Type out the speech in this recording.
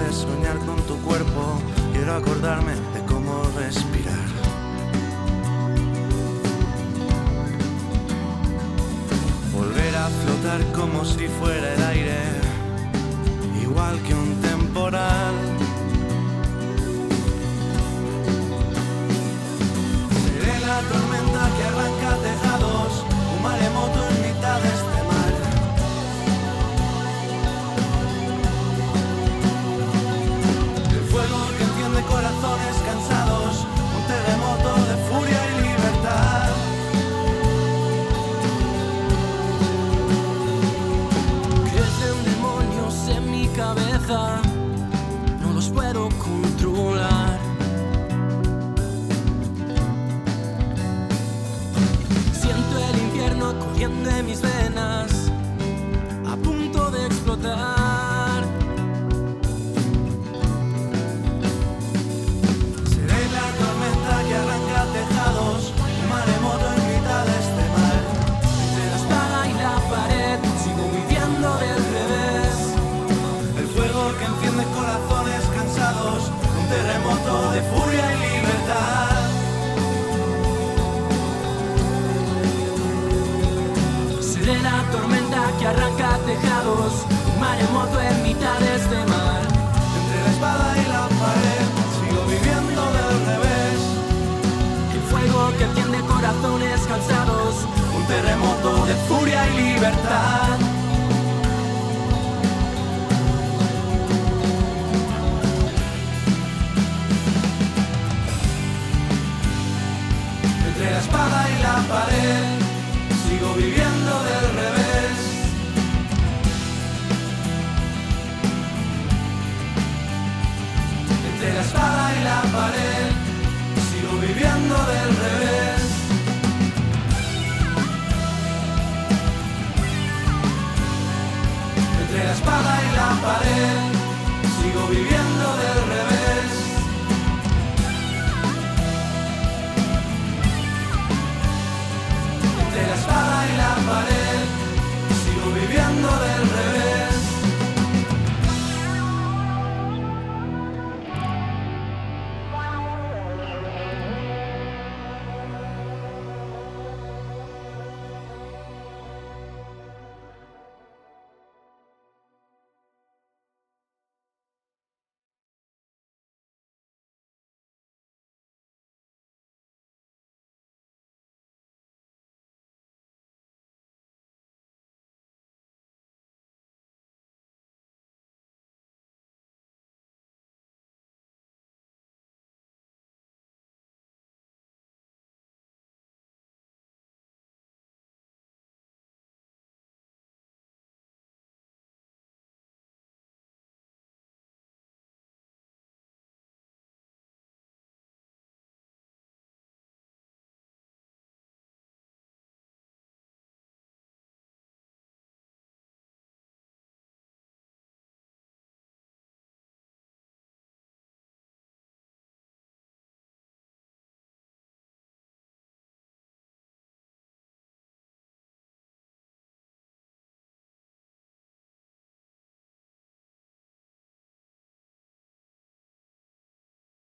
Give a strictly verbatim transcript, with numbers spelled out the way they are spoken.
de soñar con tu cuerpo, quiero acordarme de cómo respirar. Volver a flotar como si fuera el aire, igual que un temporal. Seré la tormenta que arranca tejados, un maremoto en mitad de este mar. El fuego que enciende corazones cansados, un terremoto de furia y libertad. Crecen demonios en mi cabeza, no los puedo controlar. Siento el infierno corriendo en mis venas, a punto de explotar. Seré la tormenta que arranca tejados, un maremoto en mitad de este mar. Entre la espada y la pared sigo viviendo del revés. El fuego que enciende corazones cansados, un terremoto de furia y libertad. Seré la tormenta que arranca tejados, un maremoto en mitad de este mar. Entre la espada y la pared sigo viviendo del revés. El fuego que enciende corazones cansados, un terremoto de furia y libertad. Entre la espada y la pared sigo viviendo del revés. Entre la espada y la pared sigo viviendo del revés. Entre la espada y la pared sigo viviendo